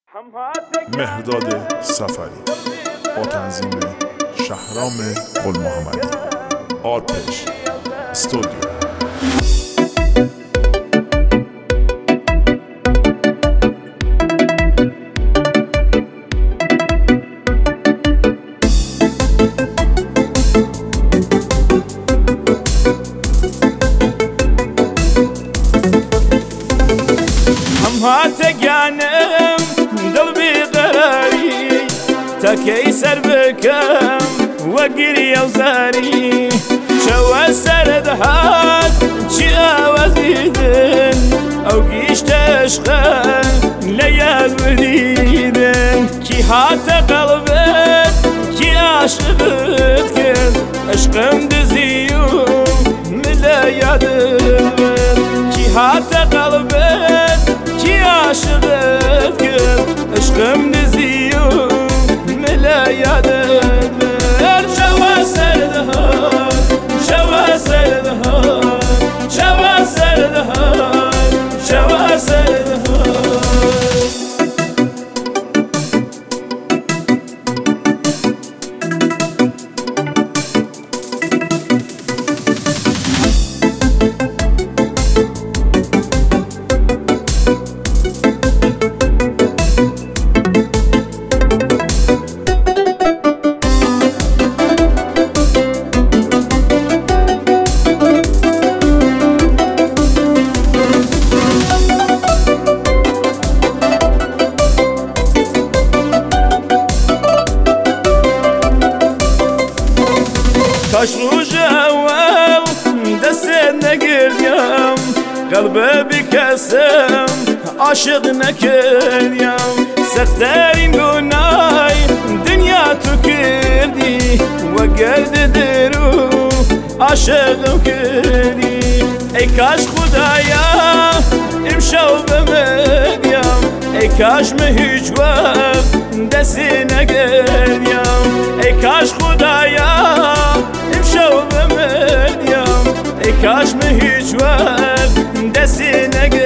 مهرداد سفری با تنظیم شهرام گل محمدی، آرپش استودیو. هاتقانم دل بقراري تكي سر بكم وقري وزاري شو سرد هات شي وزيدن او قيش تشخن ليال وديدن كي هات قلبك كي عاشقتك عشقم دزيوم ملا يادن كي هات قلبك عاشقتك عشقم نزيوم ملا يادن شوا سردها شوا سردها شوا سردها شوا سردها كاش روج أول دست نگردیم قلبي بكسم عاشق نکردیم سخترین گناه دنیا تو کردی و گرد درو عاشقم کردی ای کاش خدایا امشو بمدیم ای کاش من هیچ وقت دستی نگردیم ای کاش خدایا امشو بمدیم ای کاش من هیچ وقت دستی نگردیم